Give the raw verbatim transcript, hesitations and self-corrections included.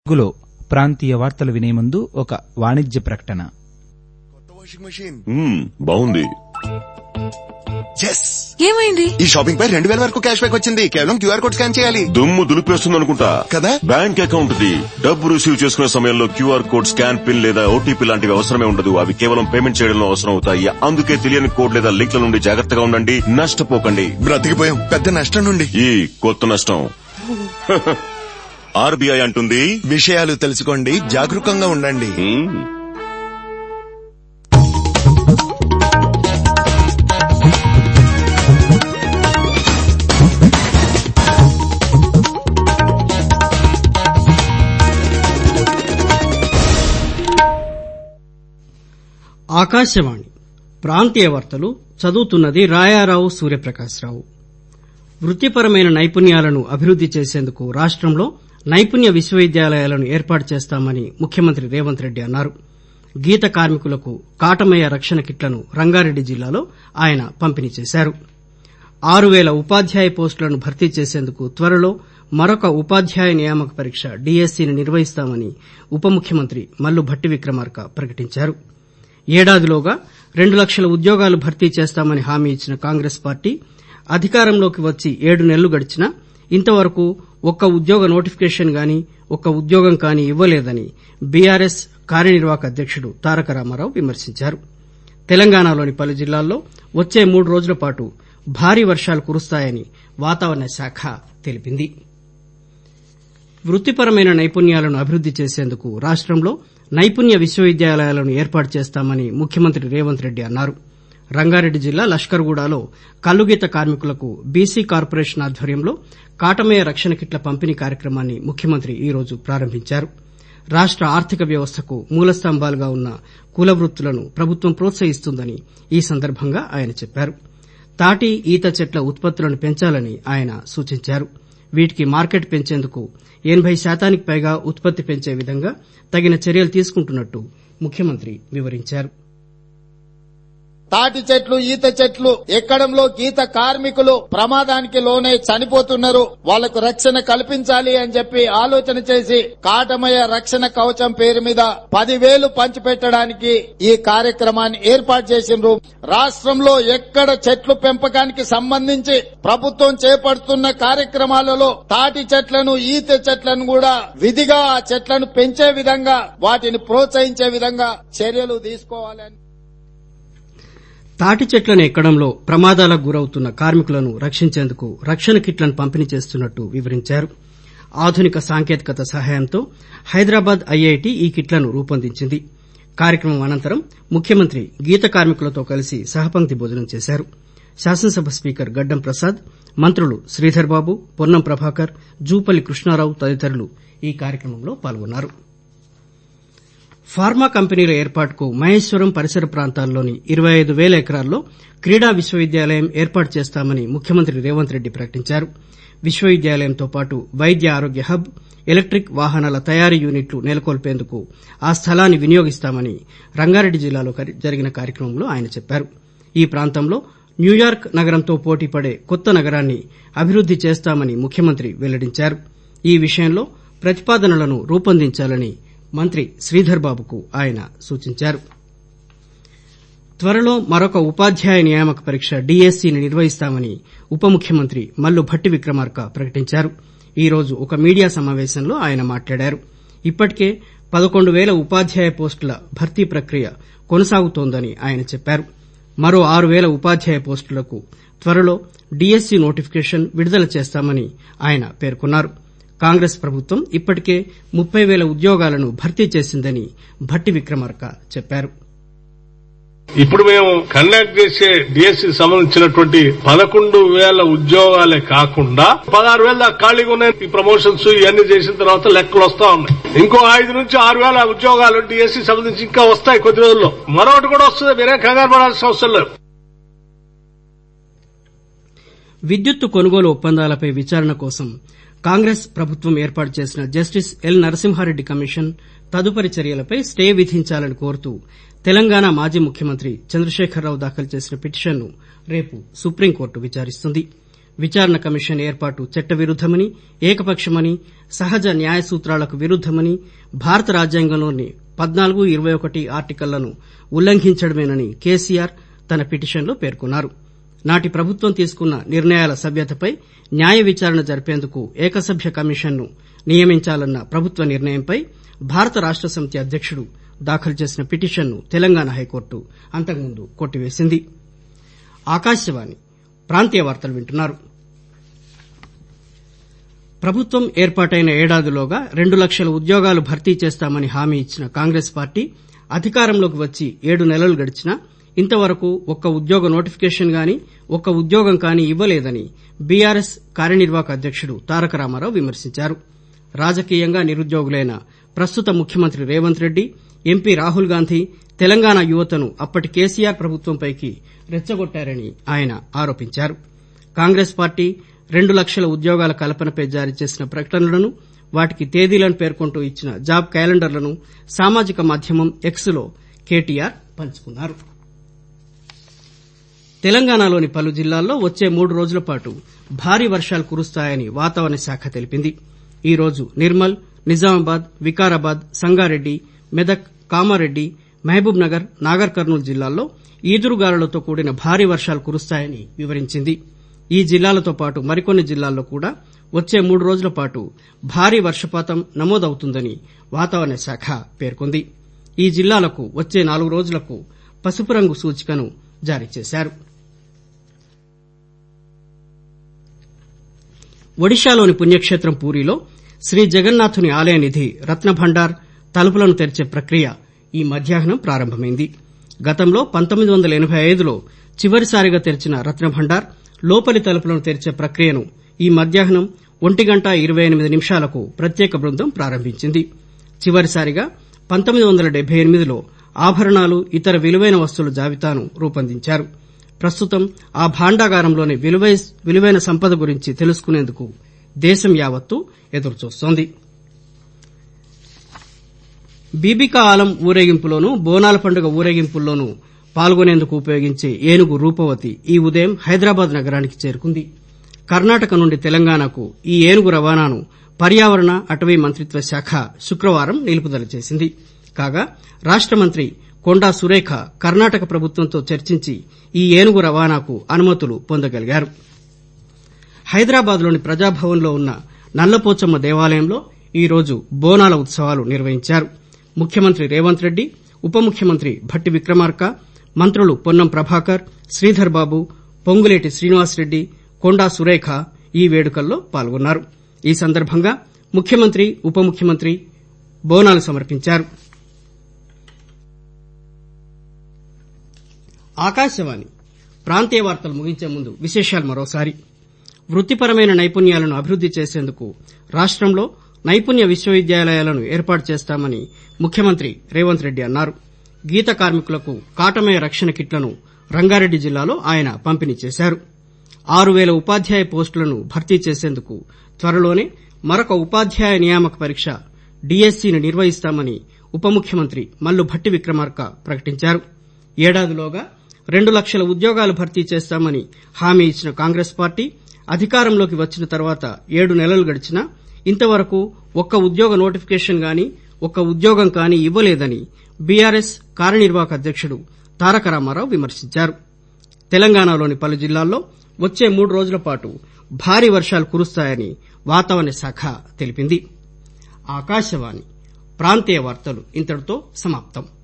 తెలుగులో ప్రాంతీయ వార్తలు వినే ముందు ఒక వాణిజ్య ప్రకటన. కొత్త వాషింగ్ మెషిన్ బాగుంది. ఏమైంది? ఈ షాపింగ్ పై రెండు వేల వరకు క్యాష్ బ్యాక్ వచ్చింది. కేవలం క్యూఆర్ కోడ్ స్కాన్ చేయాలి. దుమ్ము దులిపేస్తుంది అనుకుంటా కదా. బ్యాంక్ అకౌంట్ ది డబ్బు రిసీవ్ చేసుకునే సమయంలో క్యూఆర్ కోడ్, స్కాన్, పిన్ లేదా ఓటీపీ లాంటివి అవసరమే ఉండదు. అవి కేవలం పేమెంట్ చేయడంలో అవసరం అవుతాయి. అందుకే తెలియని కోడ్ లేదా లింక్ల నుండి జాగ్రత్తగా ఉండండి. నష్టపోకండి. బ్రతికిపోయాం పెద్ద నష్టం నుండి. ఈ కొత్త నష్టం ఆర్బీఐ అంటుంది, విషయాలు తెలుసుకోండి, జాగరూకంగా ఉండండి. ఆకాశవాణి ప్రాంతీయ వార్తలు చదువుతున్నది రాయారావు సూర్యప్రకాశ్రావు. వృత్తిపరమైన నైపుణ్యాలను అభివృద్ది చేసేందుకు రాష్టంలో నైపుణ్య విశ్వవిద్యాలయాలను ఏర్పాటు చేస్తామని ముఖ్యమంత్రి రేవంత్ రెడ్డి అన్నారు. గీత కార్మికులకు కాటమయ్య రక్షణ కిట్లను రంగారెడ్డి జిల్లాలో ఆయన పంపిణీ చేశారు. ఆరు వేల ఉపాధ్యాయ పోస్టులను భర్తీ చేసేందుకు త్వరలో మరొక ఉపాధ్యాయ నియామక పరీక్ష డీఎస్సీని నిర్వహిస్తామని ఉప ముఖ్యమంత్రి మల్లు భట్టి విక్రమార్క ప్రకటించారు. ఏడాదిలోగా రెండు లక్షల ఉద్యోగాలు భర్తీ చేస్తామని హామీ ఇచ్చిన కాంగ్రెస్ పార్టీ అధికారంలోకి వచ్చి ఏడు నెలలు గడిచినా ఇంతవరకు ఒక్క ఉద్యోగ నోటిఫికేషన్ గాని ఒక్క ఉద్యోగం కానీ ఇవ్వలేదని బీఆర్ఎస్ కార్యనిర్వాహక అధ్యకుడు తారక రామారావు విమర్శించారు. తెలంగాణలోని పలు జిల్లాల్లో వచ్చే మూడు రోజుల పాటు భారీ వర్షాలు కురుస్తాయని వాతావరణ శాఖ తెలిపింది. వృత్తిపరమైన నైపుణ్యాలను అభివృద్ది చేసేందుకు రాష్టంలో నైపుణ్య విశ్వవిద్యాలయాలను ఏర్పాటు చేస్తామని ముఖ్యమంత్రి రేవంత్ రెడ్డి అన్నారు. రంగారెడ్డి జిల్లా లష్కర్గూడలో కల్లుగీత కార్మికులకు బీసీ కార్పొరేషన్ ఆధ్వర్యంలో కాటమయ్య రక్షణ కిట్ల పంపిణీ కార్యక్రమాన్ని ముఖ్యమంత్రి ఈ రోజు ప్రారంభించారు. రాష్ట ఆర్థిక వ్యవస్థకు మూలస్తంభాలుగా ఉన్న కుల వృత్తులను ప్రభుత్వం ప్రోత్సహిస్తుందని ఈ సందర్భంగా ఆయన చెప్పారు. తాటి, ఈత చెట్ల ఉత్పత్తులను పెంచాలని ఆయన సూచించారు. వీటికి మార్కెట్ పెంచేందుకు ఎనబై శాతానికి పైగా ఉత్పత్తి పెంచే విధంగా తగిన చర్యలు తీసుకుంటున్నట్టు ముఖ్యమంత్రి వివరించారు. తాటి చెట్లు, ఈత చెట్లు ఎక్కడంలో గీత కార్మికులు ప్రమాదానికి లోనే చనిపోతున్నారు. వాళ్లకు రక్షణ కల్పించాలి అని చెప్పి ఆలోచన చేసి కాటమయ్య రక్షణ కవచం పేరు మీద పదివేలు పంచిపెట్టడానికి ఈ కార్యక్రమాన్ని ఏర్పాటు చేసిండ్రు. రాష్ట్రంలో ఎక్కడ చెట్లు పెంపకానికి సంబంధించి ప్రభుత్వం చేపడుతున్న కార్యక్రమాలలో తాటి చెట్లను, ఈత చెట్లను కూడా విధిగా ఆ చెట్లను పెంచే విధంగా వాటిని ప్రోత్సహించే విధంగా చర్యలు తీసుకోవాలని. తాటి చెట్లను ఎక్కడంలో ప్రమాదాలకు గురవుతున్న కార్మికులను రక్షించేందుకు రక్షణ కిట్లను పంపిణీ చేస్తున్నట్టు వివరించారు. ఆధునిక సాంకేతికత సహాయంతో హైదరాబాద్ ఐఐటి ఈ కిట్లను రూపొందించింది. కార్యక్రమం అనంతరం ముఖ్యమంత్రి గీత కార్మికులతో కలిసి సహపంక్తి భోజనం చేశారు. శాసనసభ స్పీకర్ గడ్డం ప్రసాద్, మంత్రులు శ్రీధర్ బాబు, పొన్నం ప్రభాకర్, జూపల్లి కృష్ణారావు తదితరులు ఈ కార్యక్రమంలో పాల్గొన్నారు. ఫార్మా కంపెనీల ఏర్పాటుకు మహేశ్వరం పరిసర ప్రాంతాల్లోని ఇరవై ఐదు వేల ఎకరాల్లో క్రీడా విశ్వవిద్యాలయం ఏర్పాటు చేస్తామని ముఖ్యమంత్రి రేవంత్ రెడ్డి ప్రకటించారు. విశ్వవిద్యాలయంతో పాటు వైద్య ఆరోగ్య హబ్, ఎలక్టిక్ వాహనాల తయారీ యూనిట్లు నెలకొల్పేందుకు ఆ స్థలాన్ని వినియోగిస్తామని రంగారెడ్డి జిల్లాలో జరిగిన కార్యక్రమంలో ఆయన చెప్పారు. ఈ ప్రాంతంలో న్యూయార్క్ నగరంతో పోటీపడే కొత్త నగరాన్ని అభివృద్ది చేస్తామని ముఖ్యమంత్రి వెల్లడించారు. ఈ విషయంలో ప్రతిపాదనలను రూపొందించాలని మంత్రి శ్రీధర్ బాబుకు ఆయన సూచించారు. త్వరలో మరొక ఉపాధ్యాయ నియామక పరీక్ష డీఎస్సీని నిర్వహిస్తామని ఉప ముఖ్యమంత్రి మల్లు భట్టి విక్రమార్క ప్రకటించారు. ఈ రోజు ఒక మీడియా సమావేశంలో ఆయన మాట్లాడారు. ఇప్పటికే పదకొండు వేల ఉపాధ్యాయ పోస్టుల భర్తీ ప్రక్రియ కొనసాగుతోందని ఆయన చెప్పారు. మరో ఆరు వేల ఉపాధ్యాయ పోస్టులకు త్వరలో డీఎస్సీ నోటిఫికేషన్ విడుదల చేస్తామని ఆయన పేర్కొన్నారు. కాంగ్రెస్ ప్రభుత్వం ఇప్పటికే ముప్పై వేల ఉద్యోగాలను భర్తీ చేసిందని భట్టి విక్రమార్క చెప్పారు. ఇప్పుడు మేము కండక్ట్ చేసే డిఎస్సీకి సంబంధించినటువంటి పదకొండు వేల ఉద్యోగాలే కాకుండా పదహారు వేల దాకా ఖాళీగా ఉన్నాయి. ఈ ప్రమోషన్స్ ఇవన్నీ చేసిన తర్వాత లెక్కలు వస్తా ఉన్నాయి. ఇంకో ఐదు నుంచి ఆరు వేల ఉద్యోగాలు డిఎస్సీ సంబంధించి ఇంకా వస్తాయి కొద్ది రోజుల్లో. మరొకటి కూడా వస్తుంది. వేరే కంగారు పడాల్సిన అవసరం లేదు. విద్యుత్తు కొనుగోలు ఒప్పందాలపై విచారణ కోసం కాంగ్రెస్ ప్రభుత్వం ఏర్పాటు చేసిన జస్టిస్ ఎల్ నరసింహారెడ్డి కమిషన్ తదుపరి చర్యలపై స్టే విధించాలని కోరుతూ తెలంగాణ మాజీ ముఖ్యమంత్రి చంద్రశేఖరరావు దాఖలు చేసిన పిటిషన్ను రేపు సుప్రీంకోర్టు విచారిస్తుంది. విచారణ కమిషన్ ఏర్పాటు చట్టవిరుద్దమని, ఏకపక్షమని, సహజ న్యాయ సూత్రాలకు విరుద్దమని, భారత రాజ్యాంగంలోని పద్నాలుగు ఇరవై ఒకటి ఆర్టికళ్లను ఉల్లంఘించడమేనని కేసీఆర్ తన పిటిషన్లో పేర్కొన్నారు. నాటి ప్రభుత్వం తీసుకున్న నిర్ణయాల సభ్యతపై న్యాయ విచారణ జరిపేందుకు ఏకసభ్య కమిషన్ను నియమించాలన్న ప్రభుత్వ నిర్ణయంపై భారత రాష్ట సమితి అధ్యకుడు దాఖలు చేసిన పిటిషన్ను తెలంగాణ హైకోర్టు అంతకుముందు కొట్టివేసింది. ఆకాశవాణి ప్రాంతీయ వార్తలు వింటున్నారు. ప్రభుత్వం ఏర్పాటైన ఏడాదిలోగా రెండు లక్షల ఉద్యోగాలు భర్తీ చేస్తామని హామీ ఇచ్చిన కాంగ్రెస్ పార్టీ అధికారంలోకి వచ్చి ఏడు నెలలు గడిచినా ఇంతవరకు ఒక్క ఉద్యోగ నోటిఫికేషన్ గాని ఒక్క ఉద్యోగం కానీ ఇవ్వలేదని బీఆర్ఎస్ కార్యనిర్వాహక అధ్యకుడు తారక రామారావు విమర్శించారు. రాజకీయంగా నిరుద్యోగులైన ప్రస్తుత ముఖ్యమంత్రి రేవంత్ రెడ్డి, ఎంపీ రాహుల్ గాంధీ తెలంగాణ యువతను అప్పటి కేసీఆర్ ప్రభుత్వంపైకి రెచ్చగొట్టారని ఆయన ఆరోపించారు. కాంగ్రెస్ పార్టీ రెండు లక్షల ఉద్యోగాల కల్పనపై జారీ చేసిన ప్రకటనలను, వాటికి తేదీలను పేర్కొంటూ ఇచ్చిన జాబ్ క్యాలెండర్లను సామాజిక మాధ్యమం ఎక్స్ లో కేటీఆర్ పంచుకున్నారు. తెలంగాణలోని పలు జిల్లాల్లో వచ్చే మూడు రోజుల పాటు భారీ వర్షాలు కురుస్తాయని వాతావరణ శాఖ తెలిపింది. ఈ రోజు నిర్మల్, నిజామాబాద్, వికారాబాద్, సంగారెడ్డి, మెదక్, కామారెడ్డి, మహబూబ్ నగర్, నాగర్ కర్నూలు జిల్లాల్లో ఈదురుగాలులతో కూడిన భారీ వర్షాలు కురుస్తాయని వివరించింది. ఈ జిల్లాలతో పాటు మరికొన్ని జిల్లాల్లో కూడా వచ్చే మూడు రోజుల పాటు భారీ వర్షపాతం నమోదవుతుందని వాతావరణ శాఖ పేర్కొంది. ఈ జిల్లాలకు వచ్చే నాలుగు రోజులకు పసుపు రంగు సూచికను జారీ చేశారు. ఒడిశాలోని పుణ్యక్షేత్రం పూరీలో శ్రీ జగన్నాథుని ఆలయ నిధి రత్నభండార్ తలుపులను తెరిచే ప్రక్రియ ఈ మధ్యాహ్నం ప్రారంభమైంది. గతంలో పంతొమ్మిది వందల ఎనబై ఐదులో చివరిసారిగా తెరిచిన రత్నభండార్ లోపలి తలుపులను తెరిచే ప్రక్రియను ఈ మధ్యాహ్నం ఒంటి గంట ఇరవై ఎనిమిది నిమిషాలకు ప్రత్యేక బృందం ప్రారంభించింది. చివరిసారిగా పంతొమ్మిది వందల డెబ్బై ఎనిమిదిలో ఆభరణాలు, ఇతర విలువైన వస్తువుల జాబితాను రూపొందించారు. ప్రస్తుతం ఆ భాండాగారంలోని విలువైన సంపద గురించి తెలుసుకునేందుకు దేశం యావత్తూ ఎదురుచూస్తోంది. బీబీకా ఆలం ఊరేగింపులోనూ, బోనాల పండుగ ఊరేగింపుల్లోనూ పాల్గొనేందుకు ఉపయోగించే ఏనుగు రూపవతి ఈ ఉదయం హైదరాబాద్ నగరానికి చేరుకుంది. కర్ణాటక నుండి తెలంగాణకు ఈ ఏనుగు రవాణాను పర్యావరణ, అటవీ మంత్రిత్వ శాఖ శుక్రవారం నిలుపుదల చేసింది. కాగా రాష్ట మంత్రి కొండా సురేఖ కర్ణాటక ప్రభుత్వంతో చర్చించి ఈ ఏనుగు రవాణాకు అనుమతులు పొందగలిగారు. హైదరాబాద్లోని ప్రజాభవన్లో ఉన్న నల్లపోచమ్మ దేవాలయంలో ఈరోజు బోనాల ఉత్సవాలు నిర్వహించారు. ముఖ్యమంత్రి రేవంత్ రెడ్డి, ఉప ముఖ్యమంత్రి భట్టి విక్రమార్క, మంత్రులు పొన్నం ప్రభాకర్, శ్రీధర్ బాబు, పొంగులేటి శ్రీనివాసరెడ్డి, కొండా సురేఖ ఈ వేడుకల్లో పాల్గొన్నారు. ఈ సందర్భంగా ముఖ్యమంత్రి, ఉప ముఖ్యమంత్రి బోనాలు సమర్పించారు. ఆకాశవాణి ప్రాంతీయ వార్తలు ముగించే ముందు విశేషాలు మరోసారి. వృత్తిపరమైన నైపుణ్యాలను అభివృద్ది చేసేందుకు రాష్టంలో నైపుణ్య విశ్వవిద్యాలయాలను ఏర్పాటు చేస్తామని ముఖ్యమంత్రి రేవంత్ రెడ్డి అన్నారు. గీత కార్మికులకు కాటమయ రక్షణ కిట్లను రంగారెడ్డి జిల్లాలో ఆయన పంపిణీ చేశారు. ఆరు వేల ఉపాధ్యాయ పోస్టులను భర్తీ చేసేందుకు త్వరలోనే మరొక ఉపాధ్యాయ నియామక పరీక్ష డీఎస్సీని నిర్వహిస్తామని ఉప ముఖ్యమంత్రి మల్లు భట్టి విక్రమార్క ప్రకటించారు. ఏడాదిలోగా రెండు లక్షల ఉద్యోగాలు భర్తీ చేస్తామని హామీ ఇచ్చిన కాంగ్రెస్ పార్టీ అధికారంలోకి వచ్చిన తర్వాత ఏడు నెలలు గడిచినా ఇంతవరకు ఒక్క ఉద్యోగ నోటిఫికేషన్ గాని ఒక్క ఉద్యోగం కానీ ఇవ్వలేదని బీఆర్ఎస్ కార్యనిర్వాహక అధ్యకుడు తారక రామారావు విమర్శించారు. తెలంగాణలోని పలు జిల్లాల్లో వచ్చే మూడు రోజుల పాటు భారీ వర్షాలు కురుస్తాయని వాతావరణ శాఖ తెలిపింది. ఆకాశవాణి ప్రాంతీయ వార్తలు ఇంతటితో సమాప్తం.